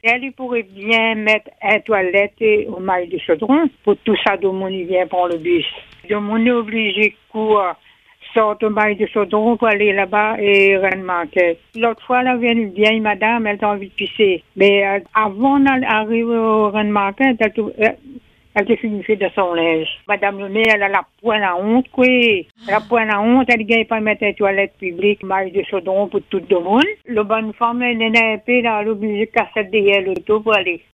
Elle pourrait bien mettre une toilette au mail de chaudron pour tout ça, de monde vient prendre le bus. De monde est obligé de courir, sortir au mail de chaudron pour aller là-bas et rien manquer. L'autre fois, là, vient une vieille madame, elle a envie de pisser. Mais avant d'arriver au rien manquer, elle te signifie de son linge. Madame le maire, elle a la pointe à honte, quoi. Elle a la pointe à honte, elle ne gagne pas mettre une toilette publique, maille de chaudron pour tout le monde. Le bonne femme, elle est un peu, elle est obligée de casser derrière l'auto pour aller.